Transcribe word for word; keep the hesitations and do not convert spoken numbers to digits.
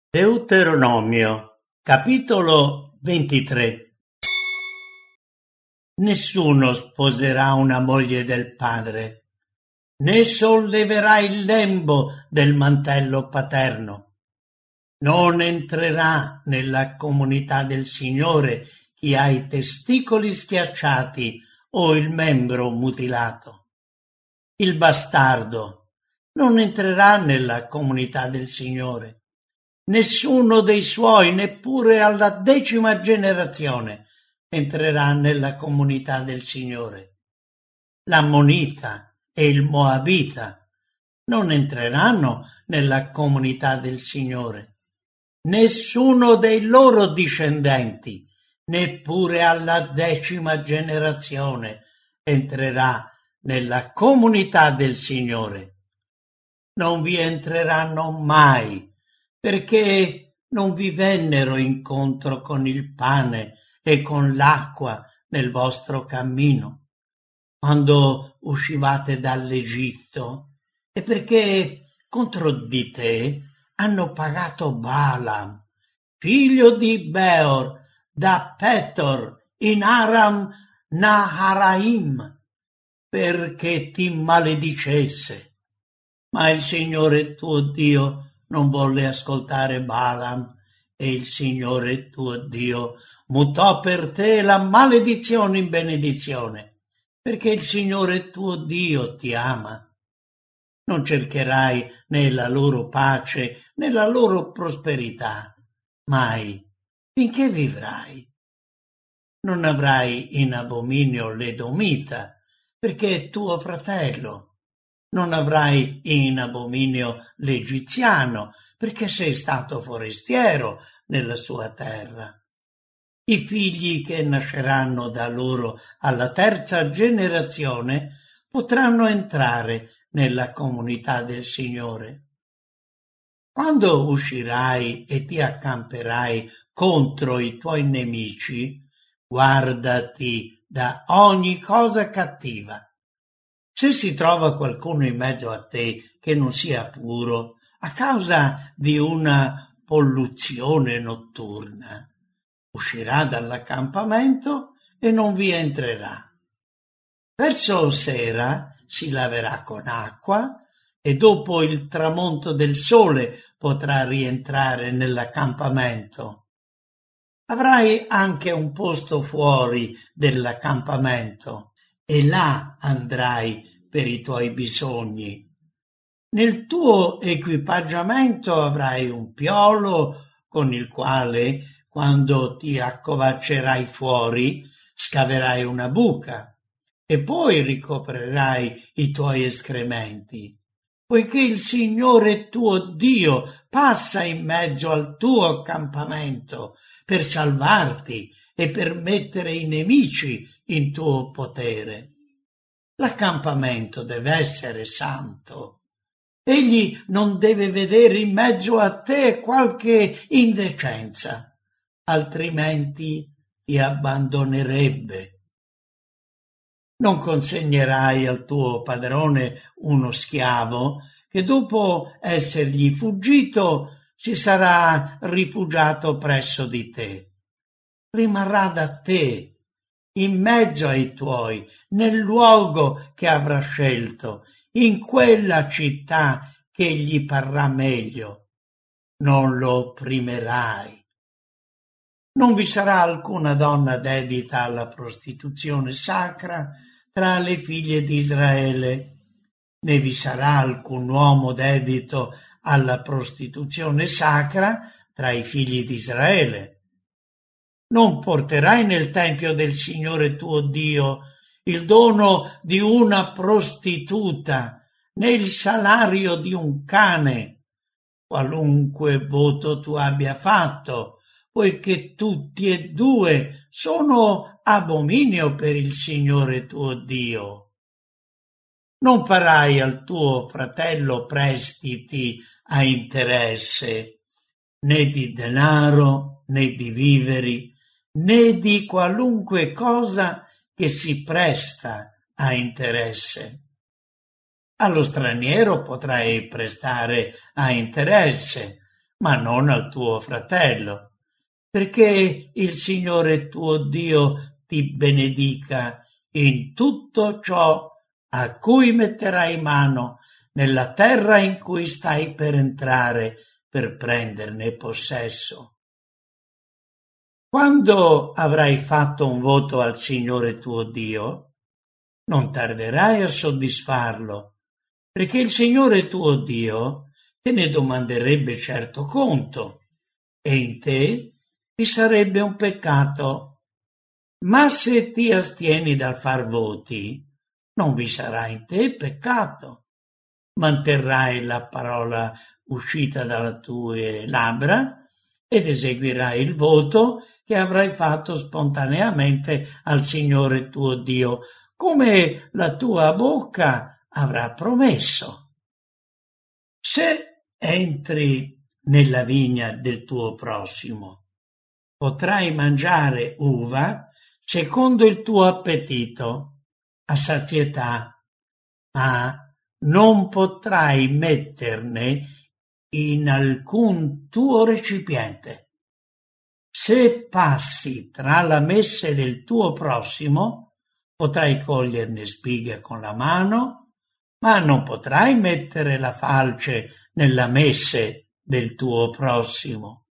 Deuteronomio, capitolo ventitré. Nessuno sposerà una moglie del padre, né solleverà il lembo del mantello paterno. Non entrerà nella comunità del Signore chi ha i testicoli schiacciati o il membro mutilato. Il bastardo non entrerà nella comunità del Signore. Nessuno dei suoi, neppure alla decima generazione, entrerà nella comunità del Signore. L'ammonita e il moabita non entreranno nella comunità del Signore. Nessuno dei loro discendenti, neppure alla decima generazione, entrerà nella comunità del Signore. Non vi entreranno mai, perché non vi vennero incontro con il pane e con l'acqua nel vostro cammino, quando uscivate dall'Egitto, e perché contro di te hanno pagato Balaam, figlio di Beor, da Petor in Aram Naharaim, perché ti maledicesse. Ma il Signore tuo Dio non volle ascoltare Balaam, e il Signore tuo Dio mutò per te la maledizione in benedizione, perché il Signore tuo Dio ti ama. Non cercherai né la loro pace né la loro prosperità, mai, finché vivrai. Non avrai in abominio l'Edomita, perché è tuo fratello. Non avrai in abominio l'egiziano, perché sei stato forestiero nella sua terra. I figli che nasceranno da loro alla terza generazione potranno entrare nella comunità del Signore. Quando uscirai e ti accamperai contro i tuoi nemici, guardati da ogni cosa cattiva. Se si trova qualcuno in mezzo a te che non sia puro, a causa di una polluzione notturna, uscirà dall'accampamento e non vi entrerà. Verso sera si laverà con acqua e dopo il tramonto del sole potrà rientrare nell'accampamento. Avrai anche un posto fuori dell'accampamento e là andrai per i tuoi bisogni. Nel tuo equipaggiamento avrai un piolo con il quale, quando ti accovaccerai fuori, scaverai una buca e poi ricoprirai i tuoi escrementi. Poiché il Signore tuo Dio passa in mezzo al tuo accampamento per salvarti e per mettere i nemici in tuo potere. L'accampamento deve essere santo. Egli non deve vedere in mezzo a te qualche indecenza, altrimenti ti abbandonerebbe. Non consegnerai al tuo padrone uno schiavo che dopo essergli fuggito si sarà rifugiato presso di te. Rimarrà da te, in mezzo ai tuoi, nel luogo che avrà scelto, in quella città che gli parrà meglio. Non lo opprimerai. Non vi sarà alcuna donna dedita alla prostituzione sacra tra le figlie di Israele, né vi sarà alcun uomo dedito alla prostituzione sacra tra i figli di Israele. Non porterai nel tempio del Signore tuo Dio il dono di una prostituta, né il salario di un cane, qualunque voto tu abbia fatto, poiché tutti e due sono abominio per il Signore tuo Dio. Non farai al tuo fratello prestiti a interesse, né di denaro, né di viveri, né di qualunque cosa che si presta a interesse. Allo straniero potrai prestare a interesse, ma non al tuo fratello, perché il Signore tuo Dio ti benedica in tutto ciò a cui metterai mano nella terra in cui stai per entrare per prenderne possesso. Quando avrai fatto un voto al Signore tuo Dio, non tarderai a soddisfarlo, perché il Signore tuo Dio te ne domanderebbe certo conto, e in te vi sarebbe un peccato. Ma se ti astieni dal far voti, non vi sarà in te peccato. Manterrai la parola uscita dalle tue labbra ed eseguirai il voto che avrai fatto spontaneamente al Signore tuo Dio, come la tua bocca avrà promesso. Se entri nella vigna del tuo prossimo, potrai mangiare uva secondo il tuo appetito, a sazietà, ma non potrai metterne in alcun tuo recipiente. Se passi tra la messe del tuo prossimo, potrai coglierne spighe con la mano, ma non potrai mettere la falce nella messe del tuo prossimo.